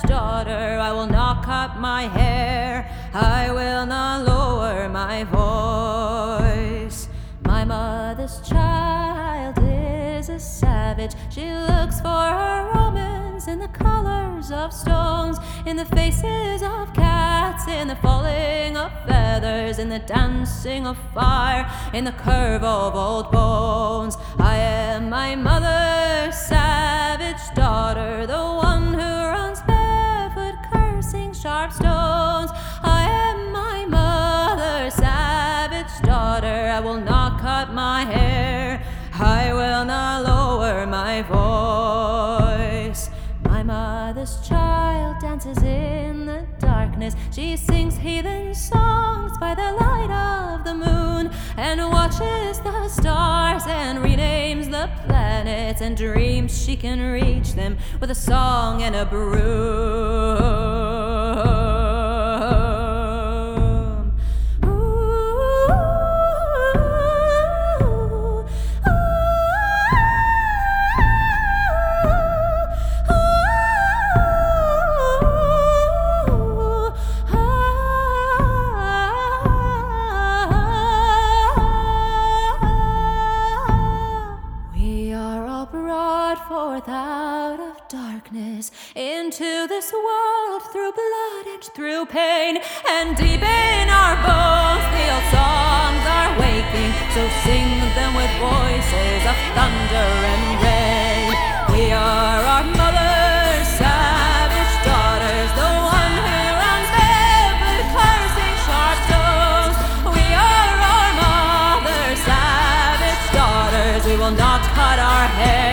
daughter, I will not cut my hair, I will not lower my voice. My mother's child is a savage. She looks for her romance in the colors of stones, in the faces of cats, in the falling of feathers, in the dancing of fire, in the curve of old bones. I am my mother's savage daughter, the one who runs barefoot cursing sharp stones. I am my mother's savage daughter, I will not cut my hair, I will not lower my voice. My mother's child dances in the darkness. She sings heathen songs by the light of the moon, and watches the stars and renames the planets, and dreams she can reach them with a song and a broom. Brought forth out of darkness into this world through blood and through pain, and deep in our bones the old songs are waking, so sing them with voices of thunder and rain. We are our mother's savage daughters, the one who runs barefoot cursing sharp stones. We are our mother's savage daughters, we will not cut our hair,